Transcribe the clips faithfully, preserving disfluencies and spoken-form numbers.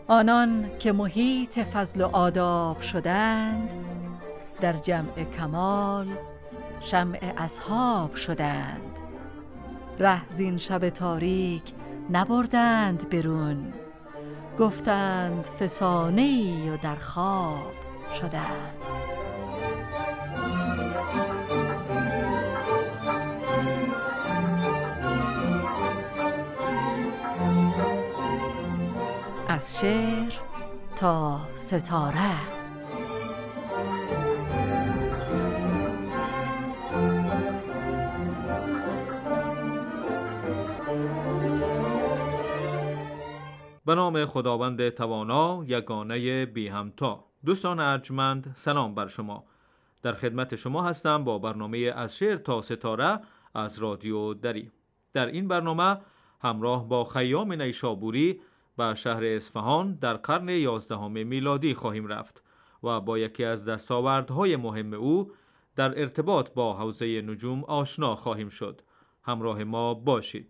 آنان که محیط فضل و آداب شدند، در جمع کمال شمع اصحاب شدند. ره زین شب تاریک نبردند برون، گفتند فسانه‌ای و در خواب شدند. از شعر تا ستاره. به نام خداوند توانا یگانه بی همتا. دوستان ارجمند، سلام بر شما. در خدمت شما هستم با برنامه از شعر تا ستاره از رادیو دری. در این برنامه همراه با خیام نیشابوری به شهر اصفهان در قرن یازدهم میلادی خواهیم رفت و با یکی از دستاوردهای مهم او در ارتباط با حوزه نجوم آشنا خواهیم شد. همراه ما باشید.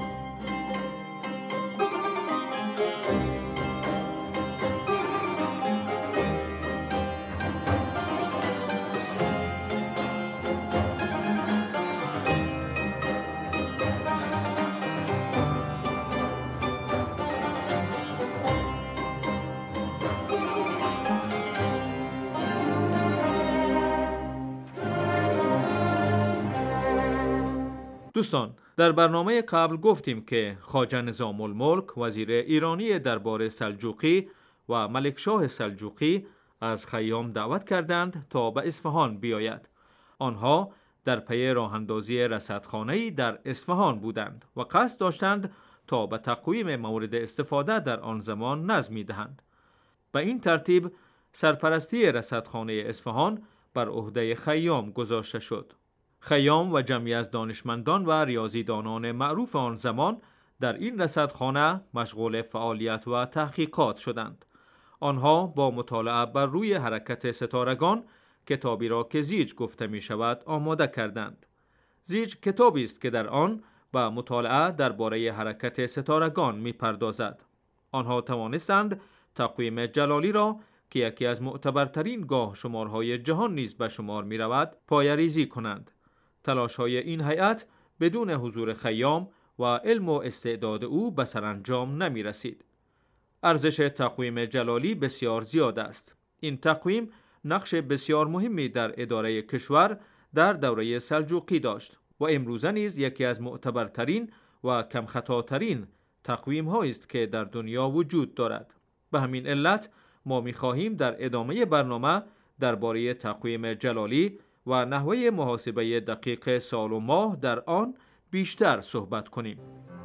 دوستان، در برنامه قبل گفتیم که خواجه نظام الملک وزیر ایرانی دربار سلجوقی و ملکشاه سلجوقی از خیام دعوت کردند تا به اصفهان بیاید. آنها در پی راه اندازی رصدخانه‌ای در اصفهان بودند و قصد داشتند تا به تقویم مورد استفاده در آن زمان نظمی دهند. به این ترتیب سرپرستی رصدخانه اصفهان بر عهده خیام گذاشته شد. خیام و جمعی از دانشمندان و ریاضیدانان معروف آن زمان در این رصدخانه مشغول فعالیت و تحقیقات شدند. آنها با مطالعه بر روی حرکت ستارگان کتابی را که زیج گفته می شود آماده کردند. زیج کتابی است که در آن با مطالعه درباره حرکت ستارگان می پردازد. آنها توانستند تقویم جلالی را که یکی از معتبرترین گاه شمارهای جهان نیز به شمار می رود پایه‌ریزی کنند. تلاش‌های این هیئت بدون حضور خیام و علم و استعداد او به سرانجام نمی رسید. ارزش تقویم جلالی بسیار زیاد است. این تقویم نقش بسیار مهمی در اداره کشور در دوره سلجوقی داشت و امروزه نیز یکی از معتبرترین و کم خطاترین تقویم هایی است که در دنیا وجود دارد. به همین علت ما می خواهیم در ادامه برنامه درباره تقویم جلالی و نحوه محاسبه دقیق سال و ماه در آن بیشتر صحبت کنیم.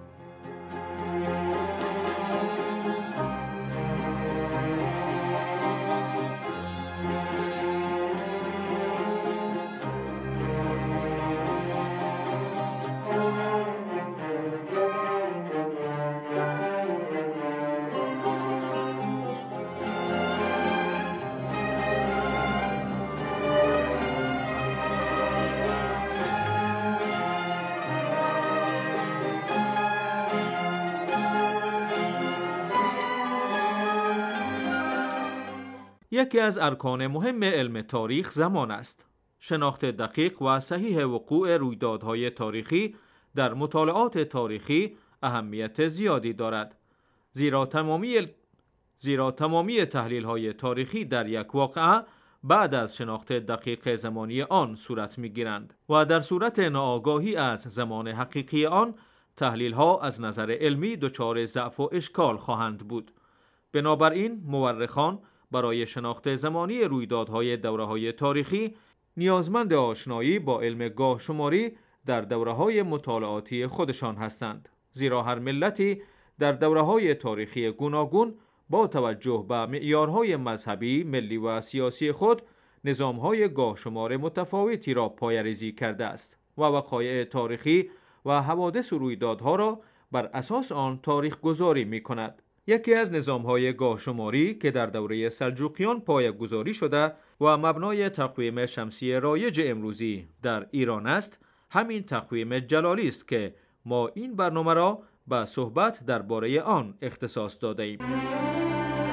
یکی از ارکان مهم علم تاریخ زمان است. شناخت دقیق و صحیح وقوع رویدادهای تاریخی در مطالعات تاریخی اهمیت زیادی دارد. زیرا تمامی زیرا تمامی تحلیل‌های تاریخی در یک واقعه بعد از شناخت دقیق زمانی آن صورت می‌گیرند و در صورت ناآگاهی از زمان حقیقی آن تحلیل‌ها از نظر علمی دچار ضعف و اشکال خواهند بود. بنابراین مورخان برای شناخت زمانی رویدادهای دوره‌های تاریخی نیازمند آشنایی با علم گاه شماری در دوره‌های مطالعاتی خودشان هستند. زیرا هر ملتی در دوره‌های تاریخی گوناگون با توجه به معیارهای مذهبی، ملی و سیاسی خود نظام‌های گاه شمار متفاوتی را پایه‌ریزی کرده است و وقایع تاریخی و حوادث و رویدادها را بر اساس آن تاریخ گذاری می‌کند. یکی از نظام‌های گاهشماری که در دوره سلجوقیان پایه‌گذاری شده و مبنای تقویم شمسی رایج امروزی در ایران است، همین تقویم جلالی است که ما این برنامه را به صحبت درباره آن اختصاص داده ایم.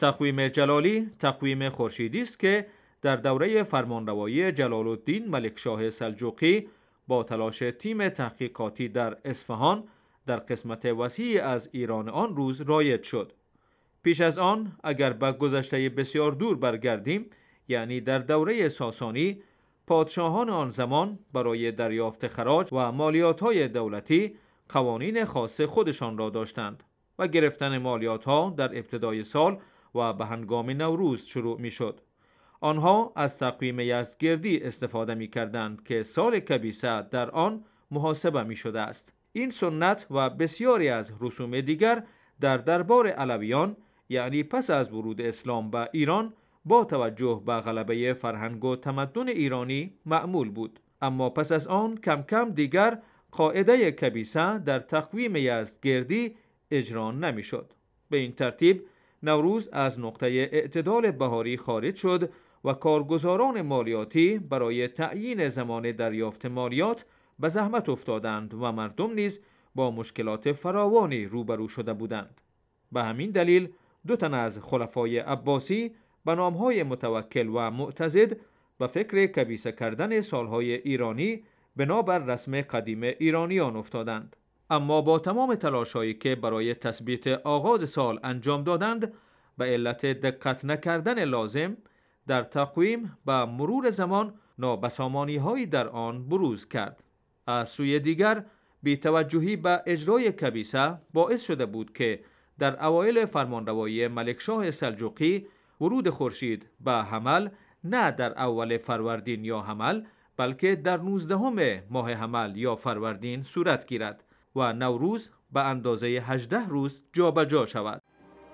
تقویم جلالی تقویم خورشیدی است که در دوره فرمانروایی جلال الدین ملکشاه سلجوقی با تلاش تیم تحقیقاتی در اصفهان در قسمت وسیعی از ایران آن روز رایج شد. پیش از آن اگر به گذشته بسیار دور برگردیم، یعنی در دوره ساسانی، پادشاهان آن زمان برای دریافت خراج و مالیات‌های دولتی قوانین خاص خودشان را داشتند و گرفتن مالیات‌ها در ابتدای سال و به هنگام نوروز شروع می‌شد. آنها از تقویم یزدگردی استفاده می‌کردند که سال کبیسه در آن محاسبه می‌شده است. این سنت و بسیاری از رسوم دیگر در دربار علویان، یعنی پس از ورود اسلام به ایران، با توجه به غلبه فرهنگ و تمدن ایرانی معمول بود. اما پس از آن کم کم دیگر قاعده کبیسه در تقویم یزدگردی اجرا نمی‌شد. به این ترتیب نوروز از نقطه اعتدال بهاری خارج شد و کارگزاران مالیاتی برای تعیین زمان دریافت مالیات به زحمت افتادند و مردم نیز با مشکلات فراوانی روبرو شده بودند. به همین دلیل دو تن از خلفای عباسی به نامهای متوکل و معتضد به فکر کبیسه کردن سالهای ایرانی بنابر رسم قدیم ایرانیان افتادند. اما با تمام تلاش‌هایی که برای تثبیت آغاز سال انجام دادند، به علت دقت نکردن لازم در تقویم به مرور زمان نابسامانی‌هایی در آن بروز کرد. از سوی دیگر بی‌توجهی به اجرای کبیسه باعث شده بود که در اوایل فرمانروایی ملکشاه سلجوقی ورود خورشید به حمل نه در اول فروردین یا حمل، بلکه در نوزدهم ماه حمل یا فروردین صورت گیرد و نوروز به اندازه هجده روز جابجا شود.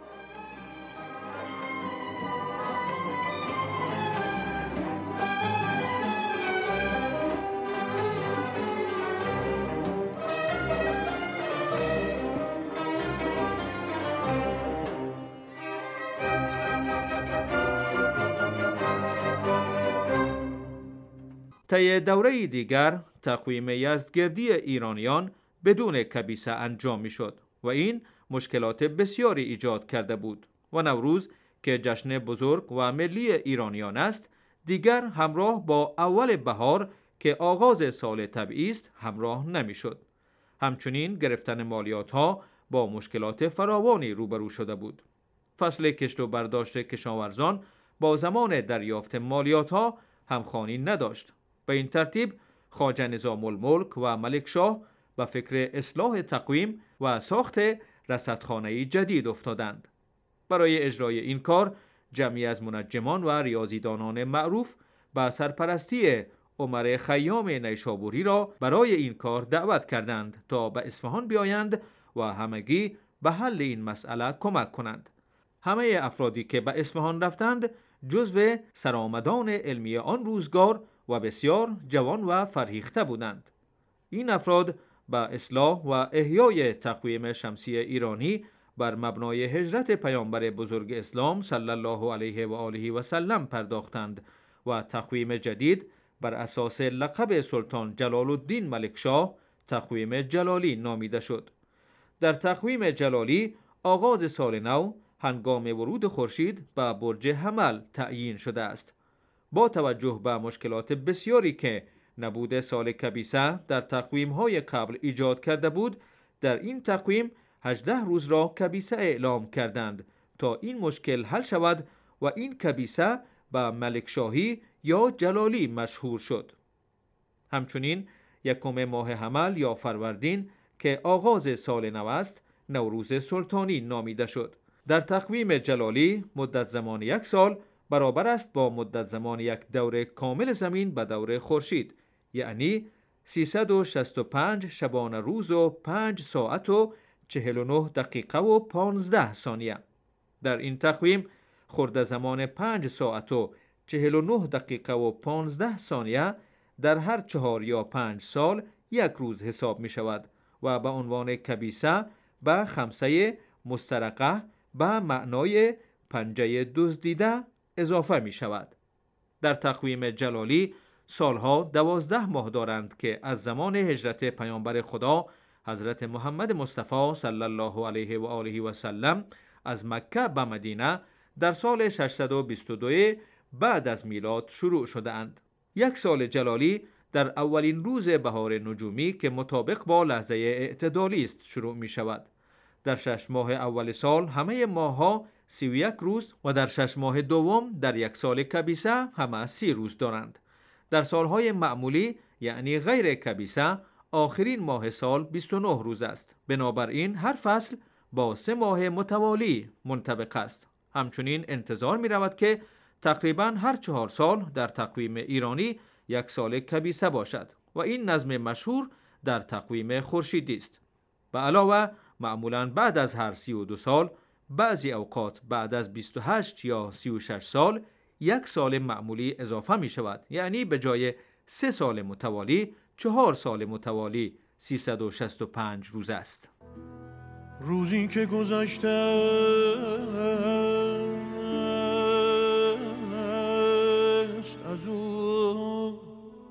طی دوره دیگر تقویم یزدگردی ایرانیان بدون کبیسه انجام می شد و این مشکلات بسیاری ایجاد کرده بود و نوروز که جشن بزرگ و ملی ایرانیان است، دیگر همراه با اول بهار که آغاز سال طبیعی است همراه نمی شد. همچنین گرفتن مالیات ها با مشکلات فراوانی روبرو شده بود. فصل کشت و برداشت کشاورزان با زمان دریافت مالیات ها همخوانی نداشت. به این ترتیب خواجه نظام الملک و ملکشاه به فکر اصلاح تقویم و ساخت رصدخانه‌ای جدید افتادند. برای اجرای این کار جمعی از منجمان و ریاضیدانان معروف با سرپرستی عمر خیام نیشابوری را برای این کار دعوت کردند تا به اصفهان بیایند و همگی به حل این مسئله کمک کنند. همه افرادی که به اصفهان رفتند جزو سرآمدان علمی آن روزگار و بسیار جوان و فرهیخته بودند. این افراد به اصلاح و احیای تقویم شمسی ایرانی بر مبنای هجرت پیامبر بزرگ اسلام صلی الله علیه و آله و سلم پرداختند و تقویم جدید بر اساس لقب سلطان جلال الدین ملکشاه تقویم جلالی نامیده شد. در تقویم جلالی آغاز سال نو هنگام ورود خورشید به برج حمل تعیین شده است. با توجه به مشکلات بسیاری که نبود سال کبیسه در تقویم‌های قبل ایجاد کرده بود، در این تقویم هجده روز را کبیسه اعلام کردند تا این مشکل حل شود و این کبیسه به ملکشاهی یا جلالی مشهور شد. همچنین یکم ماه حمل یا فروردین که آغاز سال نو است، نوروز سلطانی نامیده شد. در تقویم جلالی مدت زمان یک سال برابر است با مدت زمان یک دور کامل زمین به دور خورشید، یعنی سیصد و شصت و پنج شبانه روز و پنج ساعت و چهل و نه دقیقه و پانزده ثانیه. در این تقویم خورده زمان پنج ساعت و چهل و نه دقیقه و پانزده ثانیه در هر چهار یا پنج سال یک روز حساب می شود و به عنوان کبیسه به خمسه مسترقه به معنای پنجه دزدیده اضافه می شود. در تقویم جلالی سالها دوازده ماه دارند که از زمان هجرت پیامبر خدا حضرت محمد مصطفی صلی الله علیه و آله و سلم از مکه به مدینه در سال ششصد و بیست و دو بعد از میلاد شروع شده‌اند. یک سال جلالی در اولین روز بهار نجومی که مطابق با لحظه اعتدالی است شروع می شود. در شش ماه اول سال همه ماه‌ها سی و یک روز و در شش ماه دوم در یک سال کبیسه همه سی روز دارند. در سالهای معمولی یعنی غیر کبیسه آخرین ماه سال بیست و نه روز است. بنابراین هر فصل با سه ماه متوالی منطبق است. همچنین انتظار می رود که تقریباً هر چهار سال در تقویم ایرانی یک سال کبیسه باشد و این نظم مشهور در تقویم خورشیدی است. به علاوه معمولاً بعد از هر سی و دو سال، بعضی اوقات بعد از بیست و هشت یا سی و شش سال یک سال معمولی اضافه می شود، یعنی به جای سه سال متوالی چهار سال متوالی سیصد و شصت و پنج روز است. روزی که گذشته است از او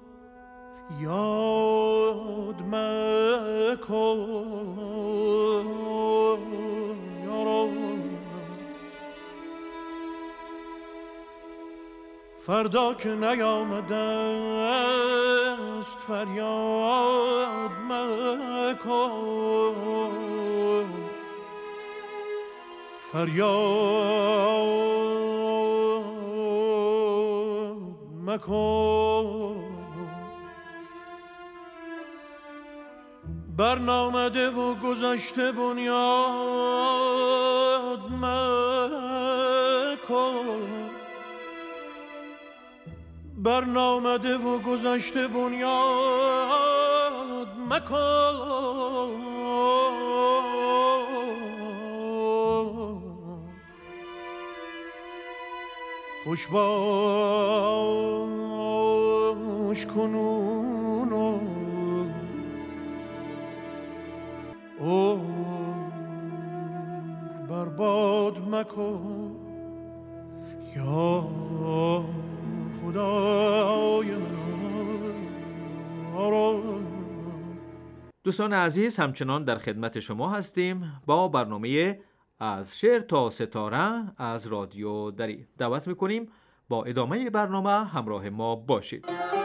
یاد مکن فردا که نیامده است فریاد مکن فریاد مکن برنامده و گذشته بنیاد مکن برنامده و گذشته بنیاد مکن خوش باش کنون و عمر برباد مکن یا خدای من. دوستان عزیز، همچنان در خدمت شما هستیم با برنامه از شعر تا ستاره از رادیو دری. دعوت میکنیم با ادامه برنامه همراه ما باشید.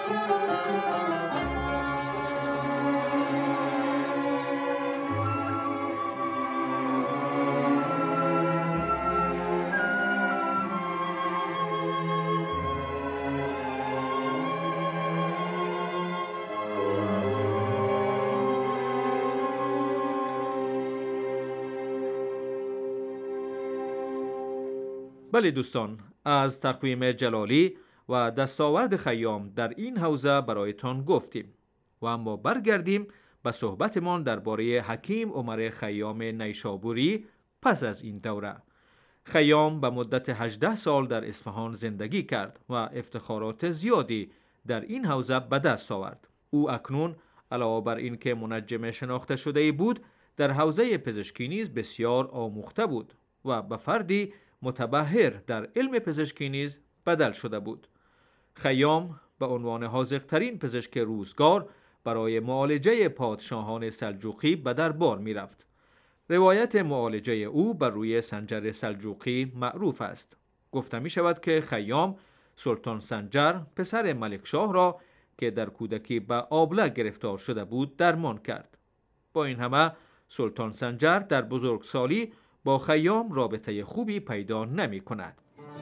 بله دوستان، از تقویم جلالی و دستاورد خیام در این حوزه برایتان گفتیم و اما برگردیم به صحبتمان درباره حکیم عمر خیام نیشابوری. پس از این دوره خیام به مدت هجده سال در اصفهان زندگی کرد و افتخارات زیادی در این حوزه به دست آورد. او اکنون علاوه بر این که منجم شناخته شده بود، در حوزه پزشکی نیز بسیار آموخته بود و به فردی متبحر در علم پزشکی نیز بدل شده بود. خیام به عنوان حاذق‌ترین پزشک روزگار برای معالجه پادشاهان سلجوقی به دربار می رفت. روایت معالجه او بر روی سنجر سلجوقی معروف است. گفته می شود که خیام سلطان سنجر پسر ملکشاه را که در کودکی به آبله گرفتار شده بود درمان کرد. با این همه سلطان سنجر در بزرگسالی با خیام رابطه خوبی پیدا نمی کند.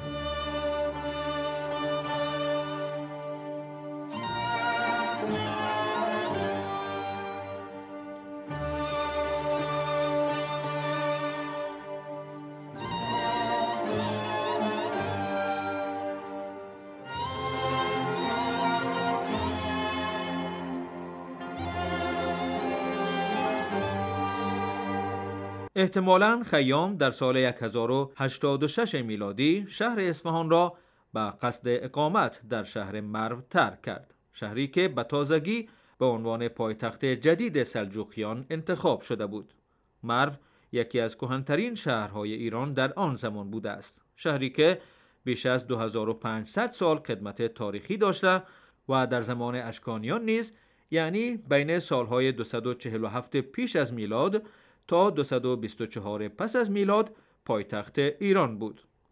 احتمالاً خیام در سال هزار و هشتاد و شش میلادی شهر اصفهان را به قصد اقامت در شهر مرو ترک کرد، شهری که به تازگی به عنوان پایتخت جدید سلجوقیان انتخاب شده بود. مرو یکی از کهن‌ترین شهرهای ایران در آن زمان بوده است، شهری که بیش از دو هزار و پانصد سال خدمت تاریخی داشته و در زمان اشکانیان نیز، یعنی بین سالهای دویست و چهل و هفت پیش از میلاد تا دویست و بیست و چهار پس از میلاد، پایتخت ایران بود.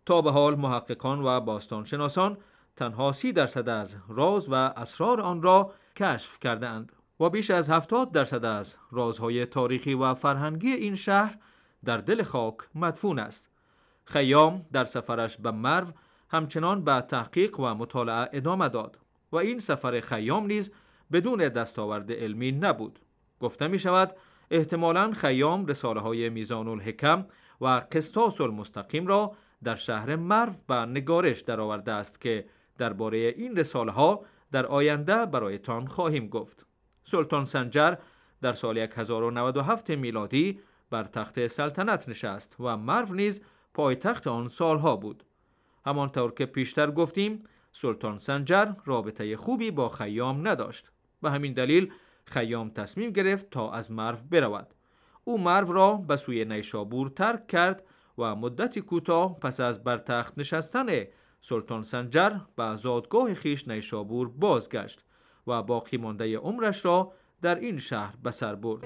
تا به حال محققان و باستانشناسان تنها سی درصد از راز و اسرار آن را کشف کردند و بیش از هفتاد درصد از رازهای تاریخی و فرهنگی این شهر در دل خاک مدفون است. خیام در سفرش به مرو همچنان به تحقیق و مطالعه ادامه داد و این سفر خیام نیز بدون دستاورد علمی نبود. گفته می شود احتمالاً خیام رساله های میزان الحکم و قسطاس المستقیم را در شهر مرو به نگارش درآورده است که درباره این رساله ها در آینده برایتان خواهیم گفت. سلطان سنجر در سال هزار و نود و هفت میلادی بر تخت سلطنت نشست و مرو نیز پایتخت آن سالها بود. همانطور که پیشتر گفتیم سلطان سنجر رابطه خوبی با خیام نداشت. به همین دلیل خیام تصمیم گرفت تا از مرو برود. او مرو را به سوی نیشابور ترک کرد و مدتی کوتاه پس از بر تخت نشستن سلطان سنجر به زادگاه خیش نیشابور بازگشت و باقی مانده عمرش را در این شهر به سر برد.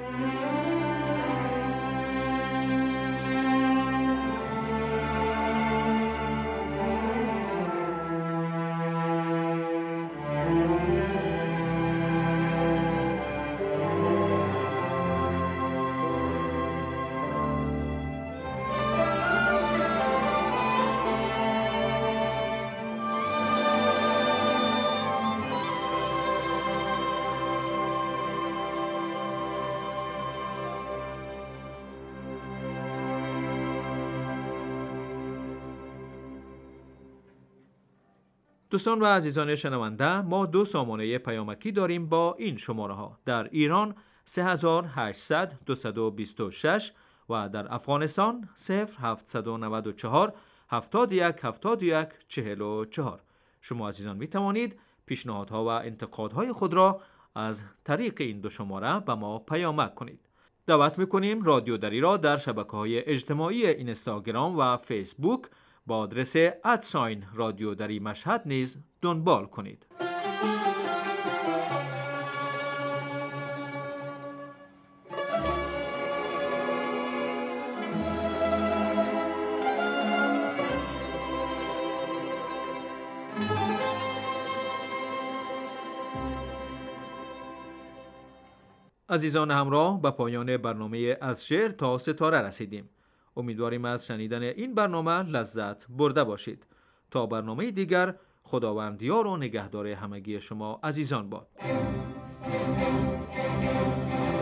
دوستان و عزیزان شنونده، ما دو سامانه پیامکی داریم با این شماره ها. در ایران سه هزار و هشتصد دویست و بیست و شش و در افغانستان صفر هفتصد و نود و چهار هفتاد و یک هفتاد و یک چهل و چهار. شما عزیزان می توانید پیشنهادها و انتقادهای خود را از طریق این دو شماره به ما پیامک کنید. دعوت می‌کنیم رادیو دری را در شبکه‌های اجتماعی اینستاگرام و فیسبوک با آدرس ادساین رادیو دری مشهد نیز دنبال کنید. عزیزان همراه، به پایان برنامه از شعر تا ستاره رسیدیم. امیدواریم از شنیدن این برنامه لذت برده باشید. تا برنامه دیگر، خداوند یار و نگهدار همگی شما عزیزان باد.